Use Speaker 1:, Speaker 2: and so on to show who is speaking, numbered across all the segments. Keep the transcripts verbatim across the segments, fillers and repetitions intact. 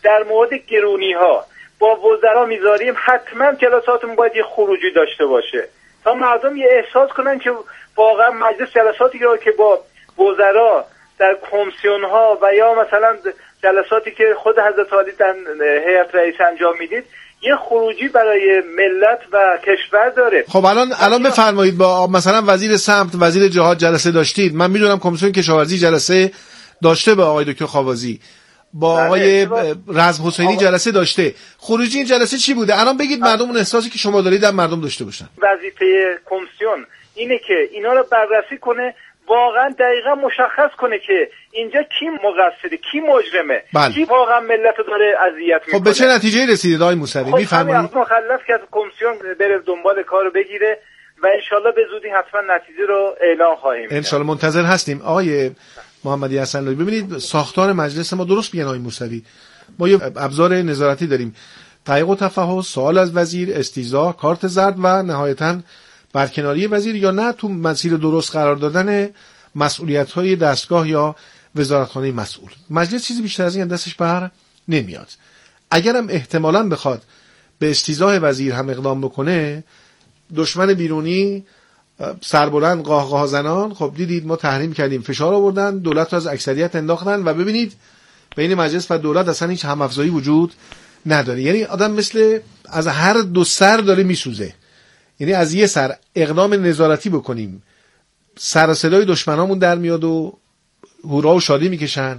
Speaker 1: در مورد گرونی ها با وزرا میذاریم، حتما جلساتمون باید یه خروجی داشته باشه تا مردم یه احساس کنن که واقعا مجلس جلساتی که با وزرا در کمیسیون ها و یا مثلا جلساتی که خود حضرت عالی در هیئت رئیس انجام میدید یه خروجی برای ملت و کشور داره.
Speaker 2: خب الان الان بفرمایید با مثلا وزیر سمت، وزیر جهاد جلسه داشتید؟ من میدونم کمیسیون کشاورزی جلسه داشته با آقای دکتر خاوازی، با آقای رزم حسینی جلسه داشته. خروجی این جلسه چی بوده؟ الان بگید مردم اون احساسی که شما دارید در مردم داشته باشن.
Speaker 1: وظیفه کمیسیون اینه که اینا رو بررسی کنه، واقعا دقیقا مشخص کنه که اینجا کی مقصره، کی مجرمه،
Speaker 2: بله.
Speaker 1: کی واقعا ملت رو داره اذیت میکنه.
Speaker 2: خب به چه نتیجه رسیدید آقای موسوی؟
Speaker 1: خب
Speaker 2: میفرمایید.
Speaker 1: مخلف که کمیسیون بره دنبال کارو بگیره و انشالله به زودی حتما نتیجه رو اعلام خواهیم.
Speaker 2: انشالله منتظر هستیم. آقای محمدی حسن‌لویی، ببینید ساختار مجلس ما درست میگن آقای موسوی، ما یه ابزار نظارتی داریم، تحقیق و تفحص، سوال از وزیر، استیضاح، کارت زرد و نهایتاً برکناری وزیر یا نه تو مسیر درست قرار دادن مسئولیت‌های دستگاه یا وزارتخانه مسئول. مجلس چیزی بیشتر از این دستش بر نمیاد. اگرم احتمالاً بخواد به استیضاح وزیر هم اقدام بکنه، دشمن بیرونی سربلند قاهقاه زنان، خب دیدید ما تحریم کردیم، فشار آوردن، دولت رو از اکثریت انداختن و ببینید بین مجلس و دولت اصلا هیچ هم‌افزایی وجود نداره. یعنی آدم مثل از هر دو سر داره میسوزه. یعنی از یه سر اقدام نظارتی بکنیم، سر صدای دشمنامون در میاد و هورا و شادی میکشن،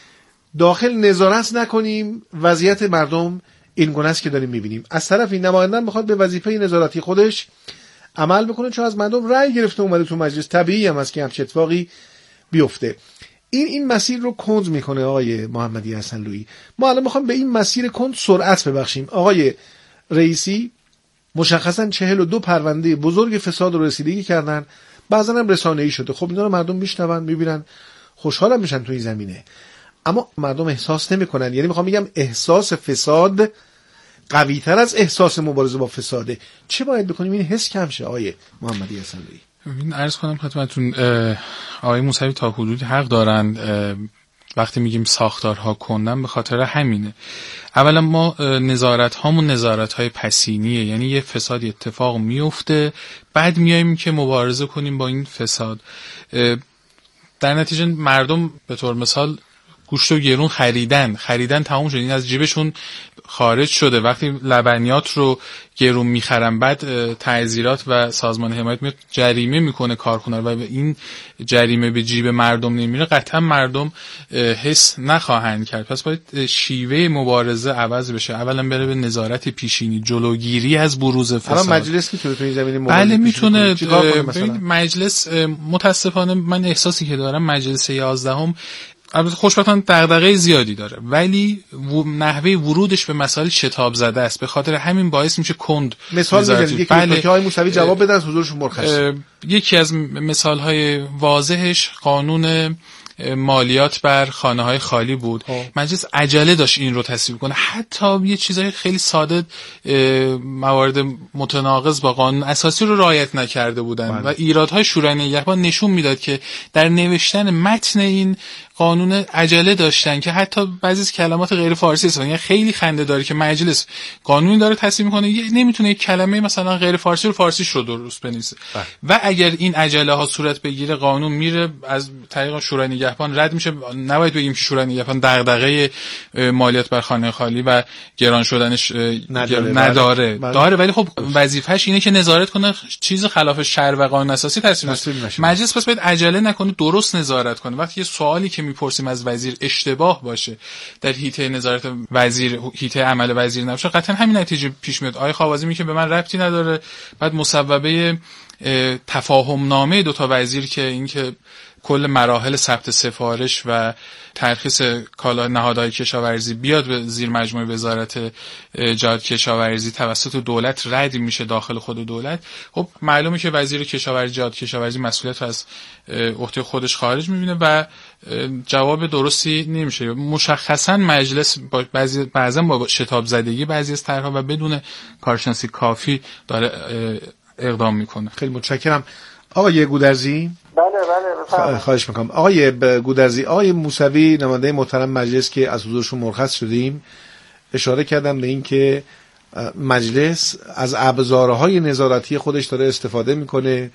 Speaker 2: داخل نظارت نکنیم، وضعیت مردم این گونه است که داریم میبینیم. از طرف این نمایندن بخواد به وظیفه نظارتی خودش عمل بکنه، چون از مردم رأی گرفته اومده تو مجلس، طبیعی هم است که همچین اتفاقی بیفته. این این مسیر رو کند میکنه آقای محمدی حسن‌لویی. ما الان میخوام به این مسیر کند سرعت ببخشیم. آقای رئیسی مشخصا چهل و دو پرونده بزرگ فساد رو رسیدگی کردن، بعضا هم رسانه‌ای شده. خب اینا رو مردم میشنون، میبینن، خوشحالم میشن تو این زمینه، اما مردم احساس نمیکنن. یعنی میخوام بگم احساس فساد قوی تر از احساس مبارزه با فساده. چه باید بکنیم این حس کم شه آقای محمدی حسن‌لویی؟
Speaker 3: ببین عرض کنم خدمتتون، آقای موسوی تا حدودی حق دارن وقتی میگیم ساختارها کندن، به خاطر همینه. اولا ما نظارت هامون نظارت های پسینیه، یعنی یه فسادی اتفاق میفته، بعد میایم که مبارزه کنیم با این فساد. در نتیجه مردم به طور مثال گوشت و گرون خریدن خریدن تمام شد، این از جیبشون خارج شده. وقتی لبنیات رو گرون میخرن، بعد تعزیرات و سازمان حمایت میاد جریمه میکنه کارخونه و این جریمه به جیب مردم نمیره، قطعا مردم حس نخواهند کرد. پس باید شیوه مبارزه عوض بشه. اولا بره به نظارت پیشینی، جلوگیری از بروز فساد.
Speaker 2: الان مجلس میتونه تو این زمینه مبارزه
Speaker 3: بله میتونه.
Speaker 2: مثلا
Speaker 3: مجلس متاسفانه من احساسی که دارم مجلس یازدهم البته خوشبختانه دغدغه زیادی داره، ولی نحوه ورودش به مسائل شتاب زده است. به خاطر همین باعث میشه کند.
Speaker 2: مثال میزنید بله. که های موسوی جواب بدن، حضورشون مرخص.
Speaker 3: یکی از مثالهای واضحش قانون مالیات بر خانه های خالی بود. ها. مجلس عجله داشت این رو تصویب کنه، حتی یه چیزای خیلی ساده موارد متناقض با قانون اساسی رو رعایت نکرده بودن بله. و ایرادهای شورای نگهبان نشون میداد که در نوشتن متن این قانون عجله داشتن که حتی بعضی از کلمات غیر فارسی هستن. یعنی خیلی خنده داره که مجلس قانونی داره تصویب میکنه، نمیتونه یک کلمه مثلا غیر فارسی رو فارسیش رو درست بنویسه و اگر این عجله ها صورت بگیره قانون میره از طریق شورای نگهبان رد میشه. نباید بگیم که شورای نگهبان دغدغه مالیات بر خانه خالی و گران شدنش نداره, نداره. بله. داره، ولی خب وظیفه‌اش اینه که نظارت کنه چیز خلاف شرع و قانون اساسی تصویب نشه. مجلس پس باید عجله نکنه، درست نظارت کنه. وقتی یه سوالی که میپرسیم از وزیر اشتباه باشه، در حیطه نظارت وزیر، حیطه عمل وزیر نباشه، قطعا همین نتیجه پیش میاد. آقای خاوازی میگه به من ربطی نداره، بعد مصوبه تفاهم نامه دو تا وزیر که این که کل مراحل ثبت سفارش و ترخیص کالا نهادهای کشاورزی بیاد به زیر مجموعه وزارت جهاد کشاورزی توسط دولت رد میشه داخل خود دولت. خب معلومه که وزیر کشاورزی جهاد کشاورزی مسئولیت رو از عهده خودش خارج میبینه و جواب درستی نمیشه. مشخصا مجلس بعضی بعضا با شتاب زدگی بعضی از طرحها و بدون کارشناسی کافی داره اقدام میکنه.
Speaker 2: خیلی متشکرم. آقای گودرزی.
Speaker 1: بله بله بفرمایید.
Speaker 2: خواهش میکنم. آقای گودرزی، آقای موسوی نماینده محترم مجلس که از حضورشون مرخص شدیم اشاره کردم به این که مجلس از ابزارهای نظارتی خودش داره استفاده میکنه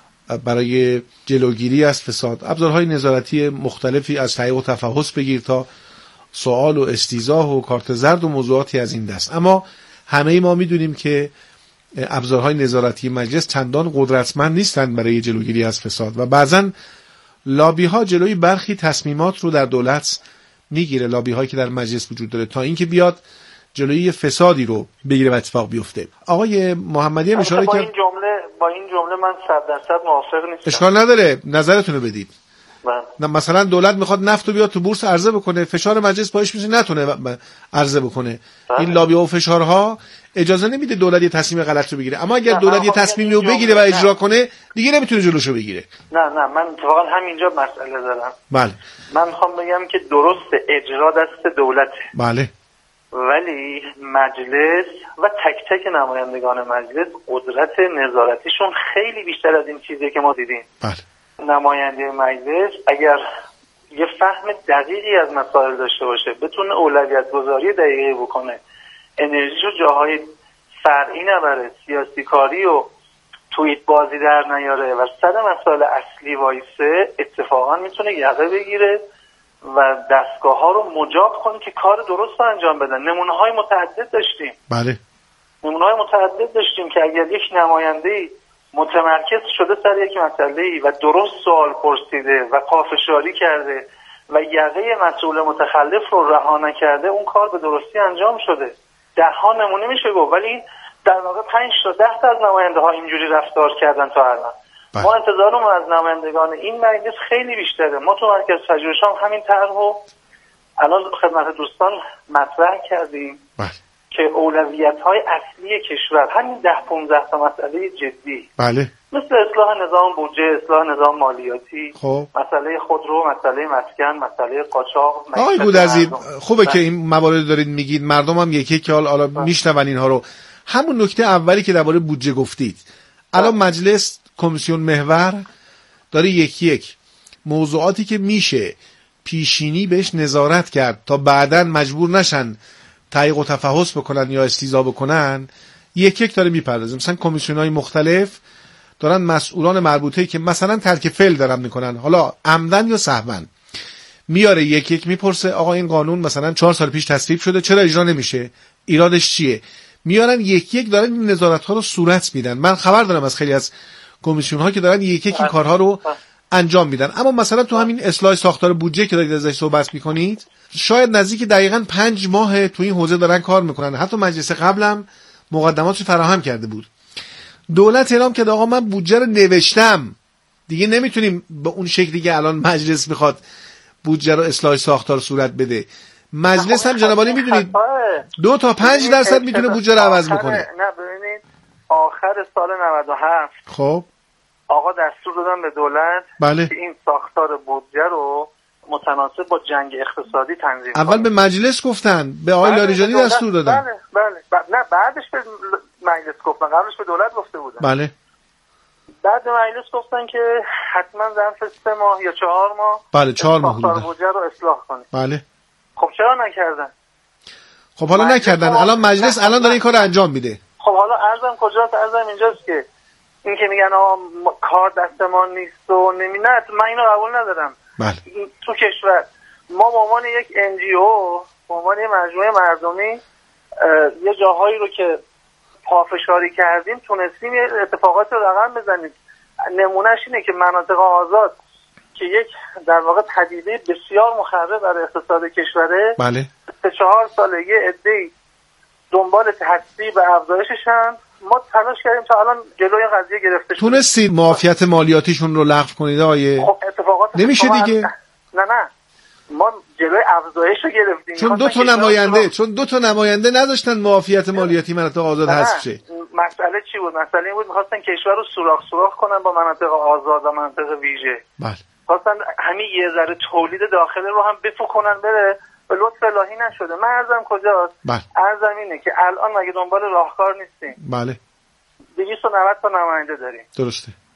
Speaker 2: برای جلوگیری از فساد. ابزارهای نظارتی مختلفی از تحقیق و تفحص بگیر تا سوال و استیضاح و کارت زرد و موضوعاتی از این دست. اما همه ما میدونیم که ابزارهای نظارتی مجلس چندان قدرتمند نیستند برای جلوگیری از فساد و بعضا لابی ها جلوی برخی تصمیمات رو در دولت میگیره، لابی هایی که در مجلس وجود داره، تا اینکه بیاد جلوی فسادی رو بگیره و اتفاق بیفته. آقای محمدی هم اشاره کرد
Speaker 1: با این جمله با این جمله من صد درصد موافق نیستم.
Speaker 2: اشکال نداره، نظرتون رو بدید.
Speaker 1: من.
Speaker 2: مثلا دولت میخواد نفت رو بیاد تو بورس عرضه بکنه، فشار مجلس باعث میشه نتونه عرضه بکنه. بله. این لابی و فشارها اجازه نمیده دولت یه تصمیم غلط رو بگیره، اما اگر دولت یه تصمیمی رو بگیره و اجرا نه. کنه دیگه نمیتونه جلوشو بگیره.
Speaker 1: نه نه من اتفاقا همینجا مسئله دارم.
Speaker 2: بله.
Speaker 1: من میخوام بگم که درست اجرا دست دولته.
Speaker 2: بله.
Speaker 1: ولی مجلس و تک تک نمایندگان مجلس قدرت نظارتیشون خیلی بیشتر از این چیزی که ما دیدیم.
Speaker 2: بله.
Speaker 1: نماینده مجلس اگر یه فهم دقیقی از مسائل داشته باشه، بتونه اولویت گذاری دقیقی بکنه، انرژی رو جاهای فرعی نبره، سیاسی کاری و توییت بازی در نیاره و سر مسائل اصلی وایسه، اتفاقا میتونه یقه بگیره و دستگاه ها رو مجاب کنه که کار درست رو انجام بدن. نمونه های متعدد داشتیم.
Speaker 2: بله.
Speaker 1: نمونه های متعدد داشتیم که اگر یک نماینده متمرکز شده سر یک مسئله‌ای و درست سوال پرسیده و پافشاری کرده و یقه مسئول متخلف رو رها نکرده، اون کار به درستی انجام شده. ده ها نمونه میشه گفت، ولی در واقع پنج تا ده تا از نماینده ها اینجوری رفتار کردن تا الان.
Speaker 2: بله.
Speaker 1: ما انتظارمون از نمایندگان این مجلس خیلی بیشتره. ما تو مرکز پژوهش هم همین طرحو الان خدمت دوستان مطرح کردیم.
Speaker 2: بله.
Speaker 1: که اولویت‌های اصلی کشور همین ده پانزده تا مسئله جدی،
Speaker 2: بله،
Speaker 1: مثل اصلاح نظام بودجه، اصلاح نظام مالیاتی،
Speaker 2: خب
Speaker 1: مسئله خودرو، مسئله مسکن، مسئله قاچاق.
Speaker 2: آقای گودرزی خوبه که این موارد دارید میگید، مردم هم یکی که حالا میشنون اینها رو. همون نکته اولی که درباره بودجه گفتید، الان مجلس کمیسیون محور داره یکی یک موضوعاتی که میشه پیشینی بهش نظارت کرد تا بعداً مجبور نشن تحقیق و تفحص بکنن یا استیضاح بکنن، یک یک داره میپردازه. مثلا کمیسیون‌های مختلف دارن مسئولان مربوطه‌ای که مثلا ترک فعل دارن میکنن، حالا عمدن یا سهوا، میاره یک یک میپرسه آقا این قانون مثلا چهار سال پیش تصویب شده، چرا اجرا نمیشه؟ ایرادش چیه؟ میارن یک یک دارن این نظارت‌ها رو صورت میدن. من خبر دارم از خیلی از کمیسیون‌ها که دارن یک یک این کارها رو انجام میدن. اما مثلا تو همین اصلاح ساختار بودجه که دارید ازش صحبت میکنید، شاید نزدیک دقیقاً پنج ماه تو این حوزه دارن کار میکنن. حتی مجلس قبلم مقدماتش فراهم کرده بود. دولت اعلام کرد آقا من بودجه رو نوشتم، دیگه نمیتونیم به اون شکلی که الان مجلس میخواد بودجه رو اصلاح ساختار صورت بده. مجلس هم جناب عالی میدونید دو تا پنج درصد میتونه بودجه رو عوض بکنه.
Speaker 1: نه ببینید آخر سال نود و هفت
Speaker 2: خب
Speaker 1: آقا دستور دادن به دولت
Speaker 2: بله.
Speaker 1: که این ساختار بودجه رو متناسب با جنگ اقتصادی تنظیم
Speaker 2: اول کنه. به مجلس گفتن، به آقای لاریجانی دستور دادن.
Speaker 1: بله بله, بله. نه بعدش به مجلس گفتن، قبلش به دولت گفته بودن.
Speaker 2: بله.
Speaker 1: بعد مجلس گفتن که حتما ظرف سه ماه یا چهار ماه
Speaker 2: بله چهار ماه
Speaker 1: ساختار بودجه رو اصلاح کنید.
Speaker 2: بله.
Speaker 1: خب چرا نکردن؟
Speaker 2: خب حالا نکردن، الان مجلس الان داره این کارو انجام میده.
Speaker 1: خب حالا عرضم کجاست؟ عرضم اینجاست که این که میگن آقا کار دست ما نیست و نمی‌نت، من اینو قبول ندارم.
Speaker 2: بله.
Speaker 1: تو کشور ما به عنوان یک ان جی او، به عنوان یک مجموعه مردمی یه جاهایی رو که پافشاری کردیم تونستیم اتفاقات رو رقم بزنیم. نمونهش اینه که مناطق آزاد که یک در واقع پدیده بسیار مخرب برای اقتصاد کشوره،
Speaker 2: بله.
Speaker 1: سه چهار ساله یه عده‌ای دنبال تصویب و افزایششن، ما تلاش کردیم تا الان جلوی قضیه گرفته شد.
Speaker 2: تونستید معافیت مالیاتیشون رو لغو کنید آیه؟
Speaker 1: خب اتفاقات
Speaker 2: نمیشه دیگه.
Speaker 1: نه نه ما جلوی افزایش رو گرفتیم
Speaker 2: چون دو تا نماینده چون دو تا نماینده نذاشتن معافیت مالیاتی مناطق آزاد حذف شه.
Speaker 1: مسئله چی بود؟ مسئله این بود می‌خواستن کشور رو سوراخ سوراخ کنن با مناطق آزاد و مناطق ویژه.
Speaker 2: بله.
Speaker 1: خواستن همین یه ذره تولید داخلی رو هم بفکنن بره، به لطف الهی نشده. من عرضم کجاست؟
Speaker 2: بله.
Speaker 1: عرضم اینه که الان مگه دنبال راهکار نیستیم؟
Speaker 2: بله.
Speaker 1: دویست و نود تا نماینده داریم.
Speaker 2: درسته.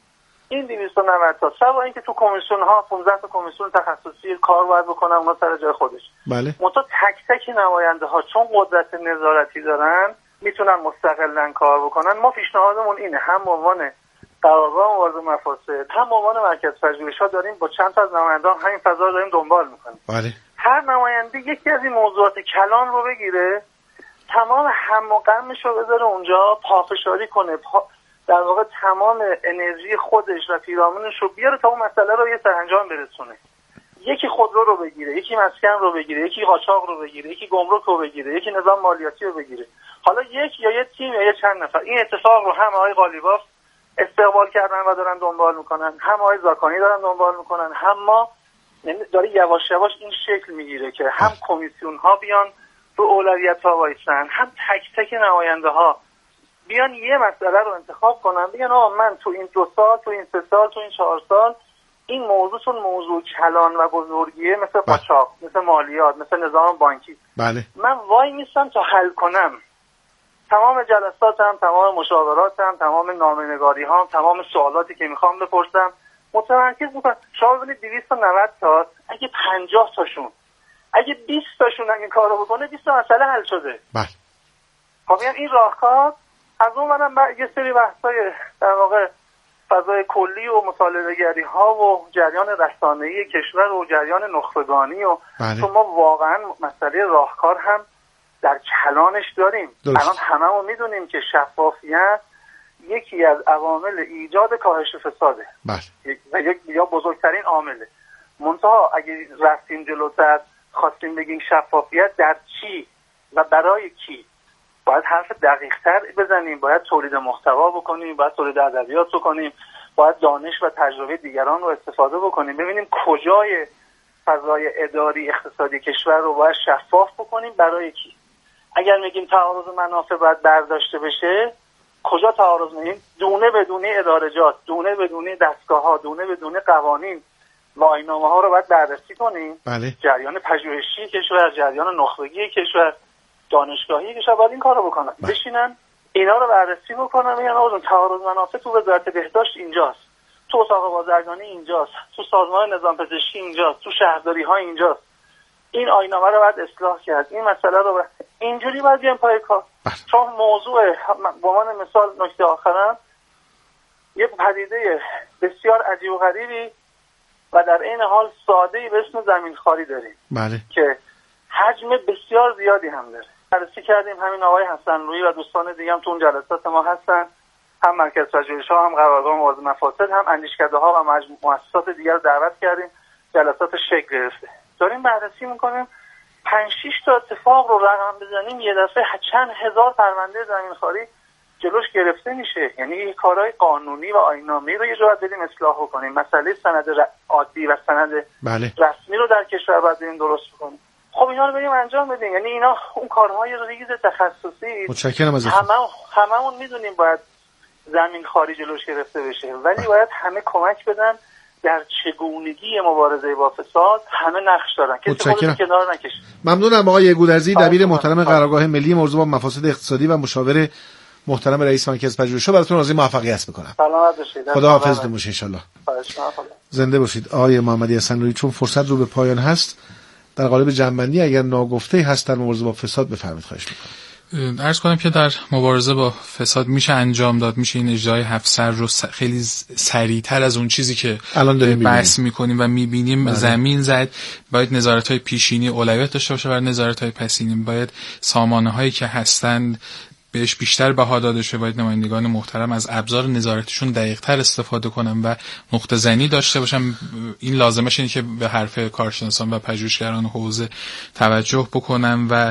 Speaker 4: این دویست و نود تا سوا اینکه تو کمیسیون ها پانزده تا کمیسیون تخصصی کار باید بکنن اونا سر جای خودش.
Speaker 2: بله.
Speaker 4: منتها تک تک نماینده ها چون قدرت نظارتی دارن میتونن مستقلاً کار بکنن. ما پیشنهادمون اینه هم به عنوان قرارگاه مبارزه مفاسد هم به عنوان مرکز پژوهش‌ها داریم با چند تا از نمایندگان همین فضا رو داریم دنبال میکنیم.
Speaker 2: بله.
Speaker 4: هر نماینده یکی از این موضوعات کلان رو بگیره، تمام هم و غمش رو بذاره اونجا، پافشاری کنه، پا در واقع تمام انرژی خودش و پیرامونش رو بیاره تا اون مسئله رو یه سرانجام برسونه. یکی خودرو رو بگیره، یکی مسکن رو بگیره، یکی قاچاق رو بگیره، یکی گمرک رو بگیره، یکی نظام مالیاتی رو بگیره. حالا یک یا یه تیم یا یه چند نفر این اتفاق رو هم آقای قالیباف استقبال کردن و دارن دنبال میکنن، هم آقای زاکانی دارن دنبال میکنن، هم ما، یعنی داره یواش یواش این شکل میگیره که هم کمیسیون ها بیان رو اولویت ها وایسن، هم تک تک نماینده ها بیان یه مسئله رو انتخاب کنن، بگن آقا من تو این دو سال، تو این سه سال، تو این چهار سال این موضوع چون موضوع کلان و بزرگیه، مثل قاچاق، مثل مالیات، مثل نظام بانکی،
Speaker 2: بله.
Speaker 4: من وای میستم تا حل کنم. تمام جلساتم، تمام مشاوراتم، تمام نامه‌نگاری هام، تمام سوالاتی که میخوام بپرسم متمرکز میکنم. شما ببینید دویست و نود تا، اگه پنجاه تاشون، اگه بیست تاشون این کارو بکنه، بیست تا مسئله حل شده.
Speaker 2: بله.
Speaker 4: خب این راهکار از اون منم یه سری بحثای در واقع فضای کلی و مطالعه‌گری ها و جریان رسانه‌ای کشور و جریان نخبگانی و
Speaker 2: بله.
Speaker 4: ما واقعا مسئله راهکار هم در کلانش داریم.
Speaker 2: درست.
Speaker 4: الان هممون میدونیم که شفافیت یکی از عوامل ایجاد کاهش فساده.
Speaker 2: بله.
Speaker 4: و یک یا بزرگترین عامله. منتها اگه رفتیم جلوتر خواستیم بگیم شفافیت در چی و برای کی، باید حرف دقیق‌تر بزنیم، باید تولید محتوا بکنیم، باید تولید ادبیات بکنیم، باید دانش و تجربه دیگران رو استفاده بکنیم، ببینیم کجای فضای اداری اقتصادی کشور رو باید شفاف بکنیم، برای کی. اگر میگیم تعارض منافع باید برداشته بشه، کجا تعارض میگیم؟ دونه بدونه ادارجات، دونه بدونه دستگاه‌ها، دونه بدونه قوانین و آیین‌نامه‌ها رو باید بررسی کنیم.
Speaker 2: بله.
Speaker 4: جریان پژوهشی کشور، جریان نخبگی کشور، دانشگاهی کشور باید این کارو بکنن. بله. بشینن اینا رو بررسی بکنن، میگن آقا تعارض منافع تو وزارت بهداشت اینجاست، تو اتاق بازرگانی اینجاست، تو سازمان نظام پزشکی اینجاست، تو شهرداری‌ها اینجاست. این آیین‌نامه رو باید اصلاح کرد، این مسئله رو باید اینجوری باید بیان پای کار. چون موضوع به عنوان مثال نکته آخرم، یه پدیده بسیار عجیب و غریبی و در این حال ساده‌ای به اسم زمینخواری داریم.
Speaker 2: بله.
Speaker 4: که حجم بسیار زیادی هم داره. بررسی کردیم، همین آقای حسن رویی و دوستان دیگه هم تو اون جلسات ما هستن، هم مرکز پژوهش‌ها، هم قرارگاه مبارزه مفاسد، هم اندیشکده‌ها و مؤسسات دیگر رو دعوت کردیم، جلسات شکل گرفته. داریم بررسی می‌کنیم، پنج شش تا اتفاق رو رقم بزنیم، یه دفعه چند هزار پرونده زمینخواری جلوش گرفته میشه. یعنی کارهای قانونی و آیین‌نامه‌ای رو یه جا بریم اصلاح کنیم. مسئله سند عادی و سند
Speaker 2: بله.
Speaker 4: رسمی رو در کشور باید بریم درست کنیم. خب اینا رو بریم انجام بدیم. یعنی اینا اون کارهای ریز تخصصی،
Speaker 2: متشکرم ازتون.
Speaker 4: همه هممون میدونیم باید زمینخواری جلوش گرفته بشه، ولی بله. باید همه کمک بدن در چگونگی مبارزه با فساد. همه نقش دارن، کسی خودش کنار نکشه.
Speaker 2: ممنونم آقای گودرزی، دبیر محترم قرارگاه ملی موضوع با مفاسد اقتصادی و مشاور محترم رئیس مرکز پژوهش‌ها. براتون آرزوی موفقیت می‌کنم.
Speaker 4: سلامت باشید.
Speaker 2: خدا حافظتون باشه ان شاء الله. زنده باشید. آقای محمدی حسن رویی، چون فرصت رو به پایان هست، در قالب جنبندی اگر ناگفته هست در مبارزه با فساد بفرمایید، خواهش می‌کنم.
Speaker 3: عرض کنم که در مبارزه با فساد میشه انجام داد، میشه این اجرای هفت سر رو خیلی سریعتر از اون چیزی که
Speaker 2: الان داریم
Speaker 3: بحث میکنیم و میبینیم زمین زد. باید نظارت‌های پیشینی اولویت داشته باشه بر نظارت‌های پسینی، باید سامانه‌هایی که هستند بهش بیشتر بها داده شه، باید نمایندگان محترم از ابزار نظارتشون دقیق‌تر استفاده کنن و نقطه زنی داشته باشن. این لازمش اینه که به حرف کارشناسان و پژوهشگران حوزه توجه بکنن و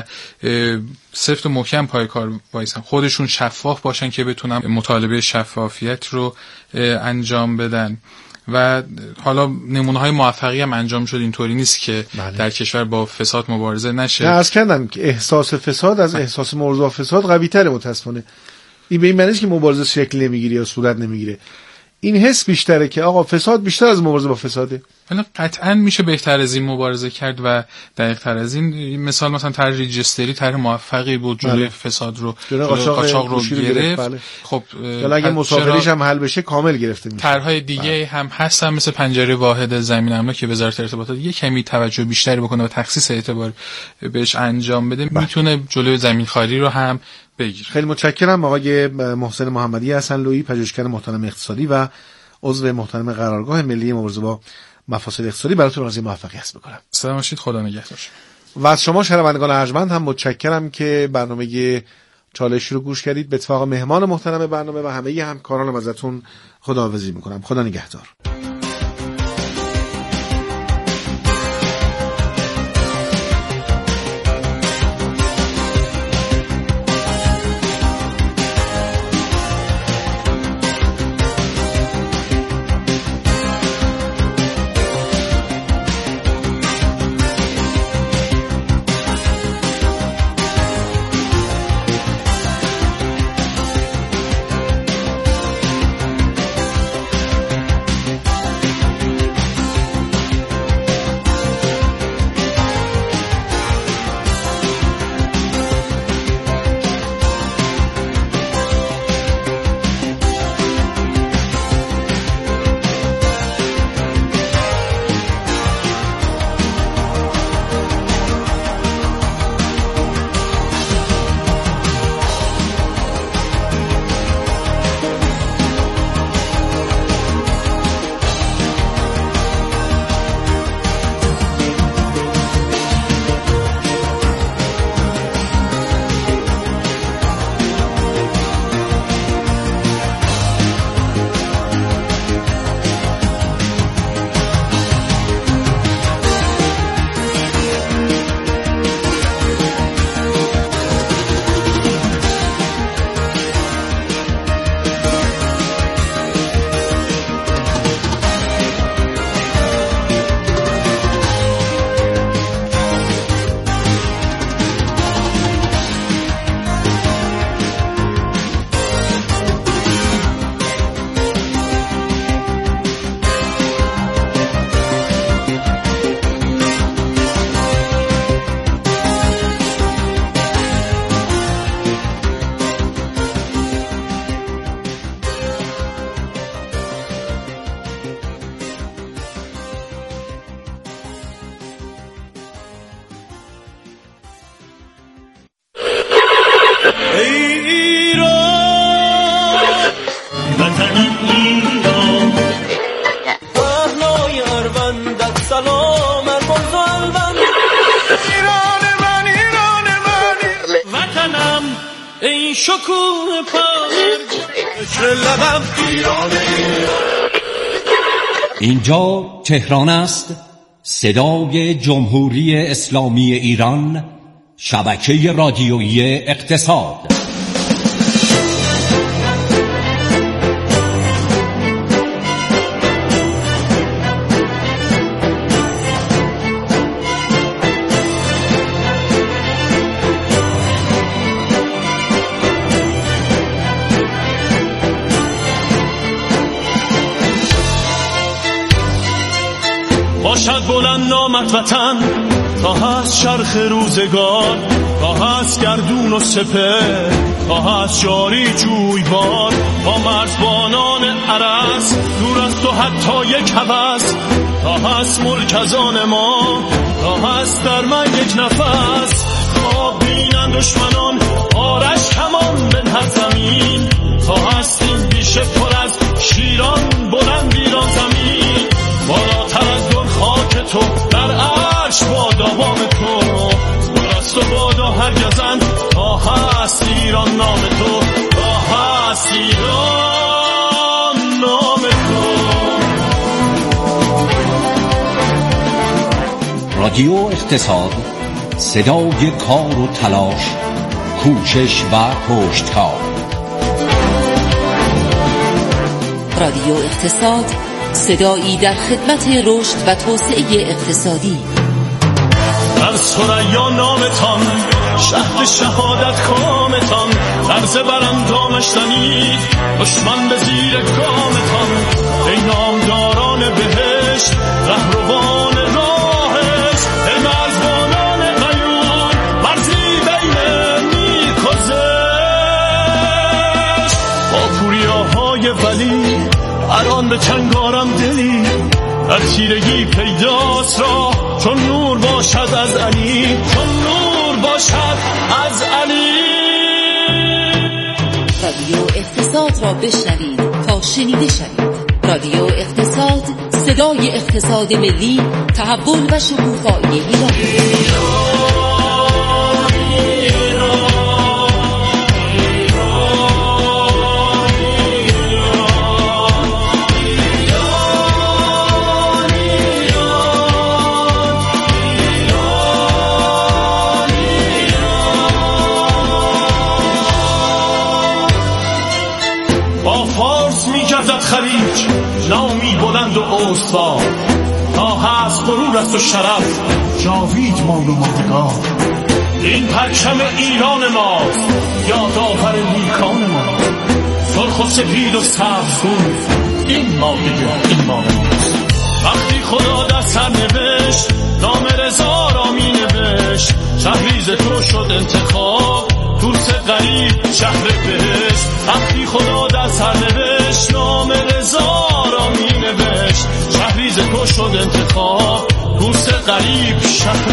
Speaker 3: سفت و محکم پای کار وایسن، خودشون شفاف باشن که بتونن مطالبه شفافیت رو انجام بدن. و حالا نمونه‌های موفقی هم انجام شد، اینطوری نیست که بله. در کشور با فساد مبارزه نشه.
Speaker 2: نه از کردم که احساس فساد از احساس مبارزه با فساد قوی تره متاسفانه. این به این معنی که مبارزه شکل نمیگیره یا صورت نمیگیره، این حس بیشتره که آقا فساد بیشتر از مبارزه با فساده.
Speaker 3: ولی قطعا میشه بهتر از این مبارزه کرد و دقیق تر از این. مثال مثلا طرح ریجستری طرح موفقی بود، جلوی بله. فساد رو جلوی قاچاق رو گرفت. بله. خب
Speaker 2: اگه مسافریش هم حل بشه کامل گرفته میشه.
Speaker 3: طرح‌های دیگه بله. هم هستن مثل پنجره واحد زمین املاک که وزارت ارتباطات یه کمی توجه بیشتری بکنه و تخصیص اعتبار بهش انجام بده، بله. میتونه جلوی زمین خواری رو هم بگیره.
Speaker 2: خیلی متشکرم آقای محسن محمدی حسن‌لویی، پژوهشگر محترم اقتصادی و عضو محترم قرارگاه ملی مبارزه با مفاسد اقتصادی. براتون آرزوی موفقیت هست بکنم.
Speaker 3: سلام باشید، خدا نگهدار.
Speaker 2: و از شما شنوندگان ارجمند هم متشکرم که برنامه چالش رو گوش کردید. به اتفاق مهمان محترم برنامه و همه همکارانم ازتون خداحافظی میکنم. خدا نگهدار.
Speaker 5: اینجا تهران است، صدای جمهوری اسلامی ایران، شبکه رادیویی اقتصاد.
Speaker 6: باشد بلند نامت وطن تا هست شرخ روزگار، تا هست گردون و سپه، تا هست جاری جویبار، با مرزبانان عرس دور از تو حتی یک هوس، تا هست ملک از آن ما، تا هست در من یک نفس. خواب بینن دشمنان آرش کمان بنهد زمین، تا هست این بیشه پر از شیران بلند ایران زمین. بالاتر از دون خاک تو در عرش بادا بام تو، برست و بادا هرگزن تا هست ایران نام تو، تا هست ایران نام تو.
Speaker 5: رادیو اقتصاد، صدای کار و تلاش، کوشش و پشتکار.
Speaker 7: رادیو اقتصاد، صدایی در خدمت رشد و توسعه اقتصادی.
Speaker 6: در ثریا نامتان، شهد شهادت کامتان، درز براندامش زنید دشمن به زیر گامتان. ای نامداران بهشت رهروان راهش علم از بانان قیون مرزی بین نیک و زشت با پوریاهای ولی الان به چنگارم دلی در تیرگی پیداست را چون نور باشد از علی چون نور باشد از علی.
Speaker 7: رادیو اقتصاد را بشنوید تا شنیده شوید. رادیو اقتصاد، صدای اقتصاد ملی، تحول و شکوفایی ایران.
Speaker 6: خلیج نامی بلند و استوار تا هست غرور است و شرف جاوید مال و ماندگار. این پرچم ایران ماست یادآور نیکان ما سرخ و سپید و سبزگون این ما دیگه این ما ماست. وقتی خدا در سر نوشت نام رضا را می نوشت شهریز تو شد انتخاب دوست غریب شهر بهشت. وقتی خدا در سر نوشت نام رضا را می نوشت شهریز تو شد انتخاب دوست غریب شهر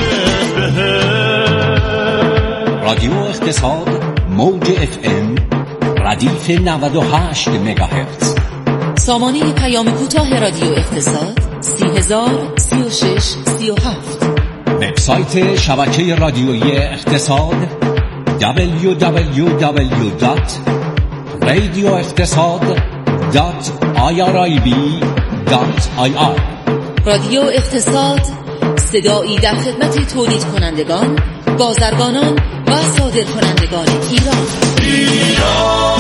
Speaker 6: بهشت.
Speaker 5: رادیو اقتصاد موج اف ام ردیف نود و هشت مگاهرتز.
Speaker 7: سامانه پیام کوتاه رادیو اقتصاد سی هزار سی و شش سی و هفت.
Speaker 5: وبسایت شبکه رادیویی اقتصاد دبلیو دبلیو دبلیو دات رادیو اقتصاد دات آی آر آی بی دات آی آر.
Speaker 7: رادیو اقتصاد، صدایی در خدمت تولید کنندگان، بازرگانان و صادر کنندگان ایران. ایران.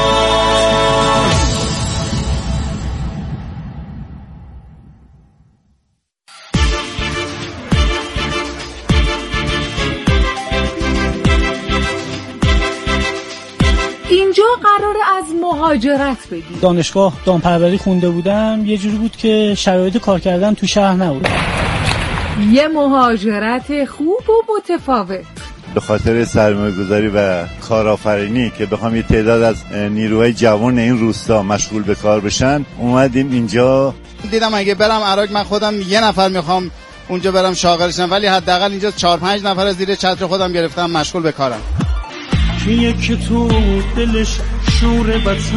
Speaker 8: اینجا قراره از مهاجرت بگیم.
Speaker 9: دانشگاه دامپروری خونده بودم، یه جوری بود که شرایط کار کردن تو شهر نبود.
Speaker 8: یه مهاجرت خوب و متفاوت.
Speaker 10: به خاطر سرمایه‌گذاری و کارآفرینی که بخوام یه تعداد از نیروهای جوان این روستا مشغول به کار بشن اومدیم اینجا.
Speaker 11: دیدم اگه برم عراق من خودم یه نفر میخوام اونجا برم شاغلشم، ولی حداقل اینجا چهار پنج نفر از زیر چتر خودم گرفتم مشغول به کارم.
Speaker 6: کیه که تو دلش شور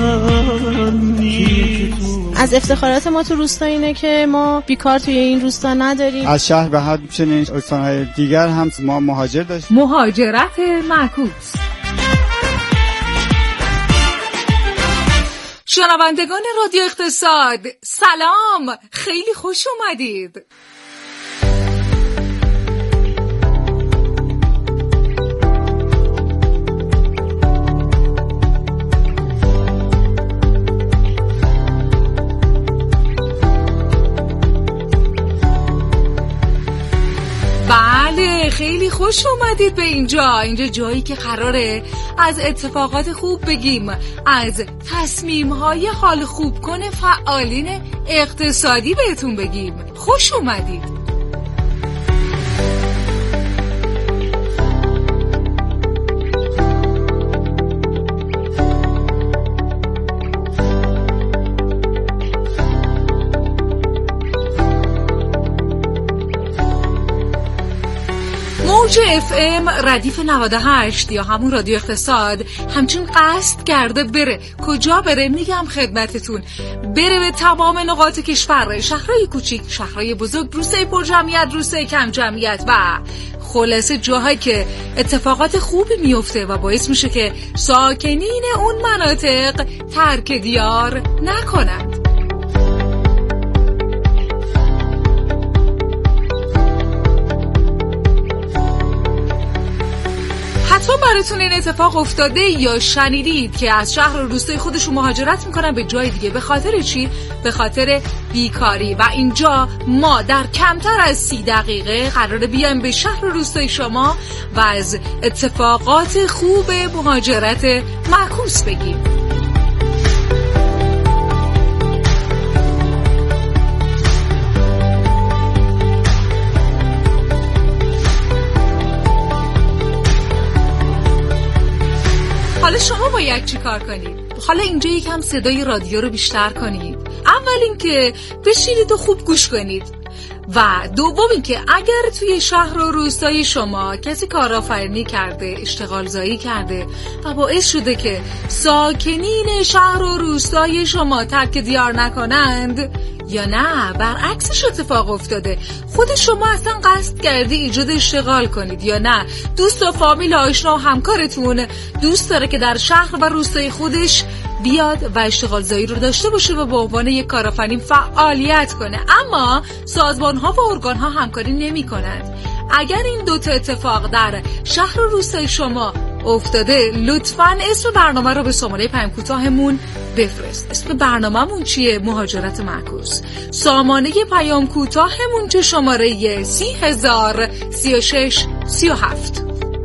Speaker 6: وطنی.
Speaker 12: از افتخارات ما تو روستا اینه که ما بیکار توی این روستا نداریم.
Speaker 11: از شهر به حد چنین استان‌های دیگر هم ما مهاجر داشتیم.
Speaker 8: مهاجرت معکوس. شنوندگان رادیو اقتصاد سلام، خیلی خوش اومدید. بله خیلی خوش اومدید به اینجا. اینجا جایی که قراره از اتفاقات خوب بگیم، از تصمیم‌های حال خوب کنه فعالین اقتصادی بهتون بگیم. خوش اومدید. موج اف ام ردیف نود و هشت یا همون رادیو اقتصاد همچون قصد کرده بره. کجا بره؟ میگم خدمتتون، بره به تمام نقاط کشور، شهرهای کوچیک، شهرهای بزرگ، روستای پر جمعیت، روستای کم جمعیت و خلاصه جاهایی که اتفاقات خوبی میفته و باعث میشه که ساکنین اون مناطق ترک دیار نکنند. حتما براتون این اتفاق افتاده یا شنیدید که از شهر و روستای خودشون مهاجرت میکنن به جای دیگه. به خاطر چی؟ به خاطر بیکاری. و اینجا ما در کمتر از سی دقیقه قراره بیایم به شهر و روستای شما و از اتفاقات خوب مهاجرت معکوس بگیم. حالا شما باید چی کار کنید؟ حالا اینجا یکم صدای رادیو رو بیشتر کنید. اول اینکه بشینید و خوب گوش کنید و دوم اینکه اگر توی شهر و روستای شما کسی کارآفرینی کرده، اشتغال زایی کرده و باعث شده که ساکنین شهر و روستای شما ترک دیار نکنند، یا نه برعکسش اتفاق افتاده، خود شما اصلا قصد کردی ایجاد اشتغال کنید، یا نه دوست و فامیل آشنا و همکارتون دوست داره که در شهر و روستای خودش بیاد و اشتغال زایی رو داشته باشه و به عنوان یک کارآفرین فعالیت کنه، اما سازمان‌ها و ارگان‌ها همکاری نمی‌کنند. اگر این دو تا اتفاق در شهر و روستای شما افتاده، لطفاً اسم برنامه رو به شماره پیام کوتاهمون بفرست. اسم برنامه‌مون چیه؟ مهاجرت معکوس. سامانه پیام کوتاهمون چه شماره سی هزار سی و شش سی و هفت.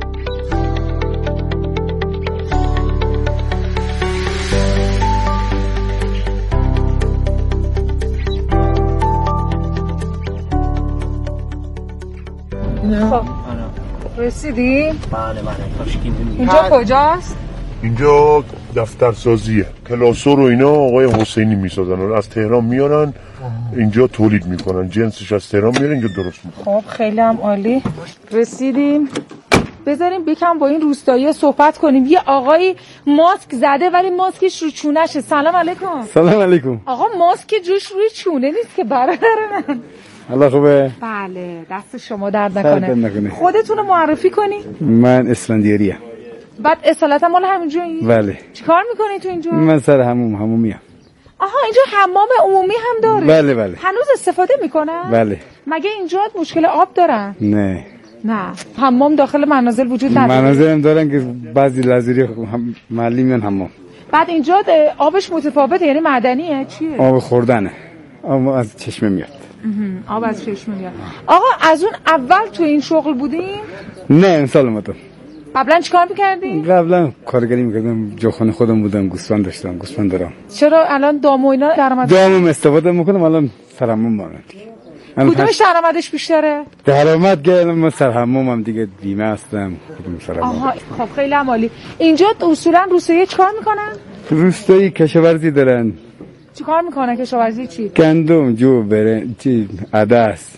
Speaker 13: خب
Speaker 8: رسیدی؟
Speaker 13: بله بله کاشکی نمی‌گی.
Speaker 8: اینجا کجاست؟
Speaker 14: اینجا دفتر سازیه. کلاسور و اینا آقای حسینی میسازن، از تهران میارن اینجا تولید میکنن، جنسش از تهران میارن اینجا درست میکنن.
Speaker 8: خب خیلی هم عالی. رسیدیم. بذاریم بکم با این روستایی صحبت کنیم. یه آقای ماسک زده ولی ماسکش رو چونشه. سلام علیکم.
Speaker 15: سلام علیکم.
Speaker 8: آقا ماسک جوش روی چونه نیست که برادر من.
Speaker 15: الله خوبه؟
Speaker 8: بله دست شما درد نکنه.
Speaker 15: نکنه.
Speaker 8: خودتون رو معرفی کنی؟
Speaker 15: من اسفندیاریه.
Speaker 8: بعد اصالت مال همینجایی؟
Speaker 15: بله.
Speaker 8: چیکار میکنی تو اینجا؟
Speaker 15: من سر هموم همومیم.
Speaker 8: آها اینجا حمام عمومی هم داره؟
Speaker 15: بله بله.
Speaker 8: هنوز استفاده میکنن؟
Speaker 15: بله.
Speaker 8: مگه اینجا مشکل آب دارن؟
Speaker 15: نه.
Speaker 8: نه حمام داخل منازل وجود نداره؟
Speaker 15: منازل هم دارن که بعضی لازری هم محلی میان حمام.
Speaker 8: بعد اینجا آبش متفاوته، یعنی معدنیه چیه؟
Speaker 15: آب خوردنه. آب از چشمه میاد.
Speaker 8: آب از چشمه میاد. آقا از اون اول تو این شغل بودین؟
Speaker 15: نه امسال اومدم.
Speaker 8: قبلا چیکار می‌کردی؟
Speaker 15: قبلا کارگری می‌کردم، جاخانه خودم بودم، گوسفند داشتم، گوسفند دارم.
Speaker 8: چرا الان دام و اینا درآمد؟
Speaker 15: دامم استفاده می‌کنم، الان سرحموم مونم.
Speaker 8: کدومش درآمدش بیشتره؟
Speaker 15: درآمد گردم من سرحمومم دیگه، بیمه هستم. کدوم سرحموم؟
Speaker 8: آها خب خیلی عالی. اینجا اصولا روستایی چیکار می‌کنن؟
Speaker 15: روستایی کشاورزی دارن.
Speaker 8: چیکار می‌کنن کشاورزی چی؟
Speaker 15: گندم، جو، برنج، چی، عدس.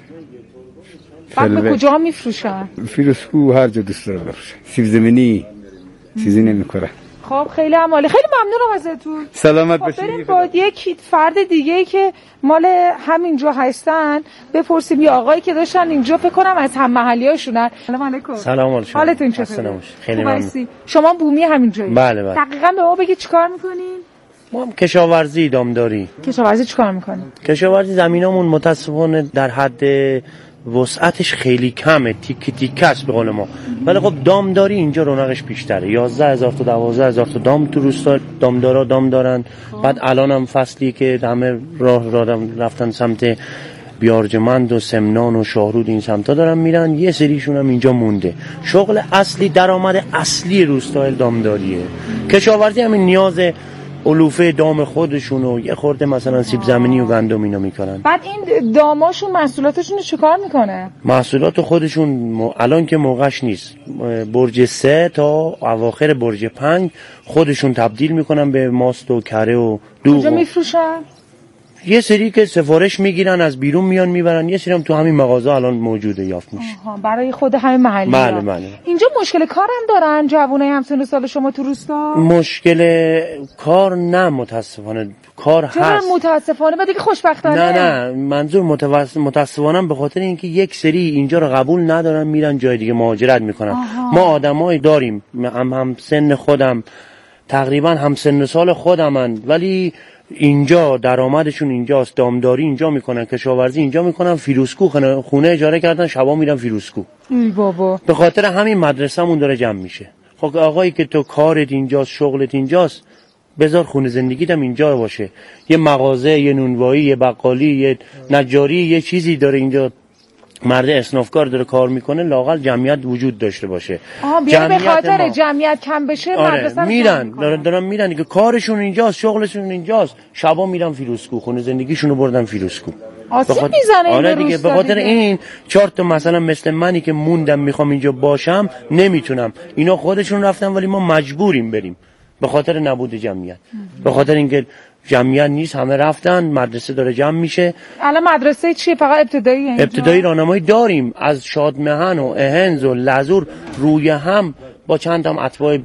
Speaker 8: بعد به کجا میفروشن؟
Speaker 15: فیروسکو هر جا دوست داره بفروشه. سیب زمینی چیزی نمی‌کنه.
Speaker 8: خب خیلی عالی. خیلی ممنونم ازتون.
Speaker 15: سلامت
Speaker 8: خب
Speaker 15: باشید.
Speaker 8: بریم با یک فرد دیگه‌ای که مال همینجا هستن بپرسیم. یه آقایی که داشتن اینجا فکر کنم از هم محلیاشونن. سلام علیکم.
Speaker 13: سلام علیکم.
Speaker 8: حالتون چطوره؟
Speaker 13: خیلی ممنون.
Speaker 8: شما بومی همینجایی؟
Speaker 13: بله بله.
Speaker 8: دقیقاً به ما بگید چیکار می‌کنین؟
Speaker 13: ما هم کشاورزی دامداری.
Speaker 8: کشاورزی چیکار می‌کنین؟
Speaker 13: کشاورزی زمینامون متأسفانه در حد وسعتش خیلی کمه، تیک تیک است به قول ما، ولی خب دامداری اینجا رونقش بیشتره. یازده هزار تا دوازده هزار تا دام تو روستا دامدارا دام دارن. بعد الان هم فصلی که همه راه راه رفتن سمت بیارجمند و سمنان و شاهرود این سمتا دارن میرن، یه سریشون هم اینجا مونده. شغل اصلی، درآمد اصلی روستا دامداریه. کشاورزی همین نیاز علوفه دام خودشون و یه خورده مثلا سیب زمینی و گندم اینا میکنن.
Speaker 8: بعد این داماشون محصولاتشون رو چیکار میکنه؟
Speaker 13: محصولات خودشون الان که موقعش نیست، برج سه تا اواخر برج پنج خودشون تبدیل میکنن به ماست و کره و دوغ.
Speaker 8: کجا میفروشن؟
Speaker 13: یه سری که سفارش میگیرن از بیرون میان میبرن، یه سری هم تو همین مغازه الان موجوده یافت میشه.
Speaker 8: آها برای خود همین محلی.
Speaker 13: بله بله.
Speaker 8: اینجا مشکل کارم دارن جوونای همسن سال شما تو روستا؟
Speaker 13: مشکل کار نه متاسفانه، کار هست.
Speaker 8: چرا متاسفانه؟ بعد دیگه خوشبختانه.
Speaker 13: نه نه منظور متاسفانه به خاطر اینکه یک سری اینجا رو قبول ندارن میرن جای دیگه مهاجرت میکنن. آها. ما آدمایی داریم هم هم سن خودم تقریبا هم سن سال خودمن، ولی اینجا درآمدشون اینجاست، دامداری اینجا میکنن، کشاورزی اینجا میکنن، فیروسکو خونه اجاره کردن، شبا میرن فیروسکو.
Speaker 8: ای بابا.
Speaker 13: به خاطر همین مدرسه‌مون داره جمع میشه. خب آقایی که تو کارت اینجاست، شغلت اینجاست، بذار خونه زندگیت هم اینجا باشه. یه مغازه، یه نونوایی، یه بقالی، یه نجاری، یه چیزی داره اینجا، مرد اصنافکار داره کار میکنه، لااقل جمعیت وجود داشته باشه.
Speaker 8: آها بیان به خاطر ما. جمعیت کم بشه
Speaker 13: آره.
Speaker 8: مدرسه
Speaker 13: میرن دارن, دارن میرن که کارشون اینجاست، شغلشون اینجاست، شبا میرن فیروسکو، خونه زندگیشونو بردن فیروسکو.
Speaker 8: آسیب بخاطر... میزنه
Speaker 13: آره دیگه به خاطر این چهار تا مثلا مثل منی که موندم میخوام اینجا باشم نمیتونم، اینا خودشون رفتن ولی ما مجبوریم بریم. به خاطر نبود جمعیت، به خاطر اینکه جمعیت نیست، همه رفتن، مدرسه داره جمع میشه.
Speaker 8: الان مدرسه چیه؟ فقط ابتدایی؟
Speaker 13: ابتدایی راهنمایی داریم از شادمهن و اهنز و لزور روی هم با چند تا اتباع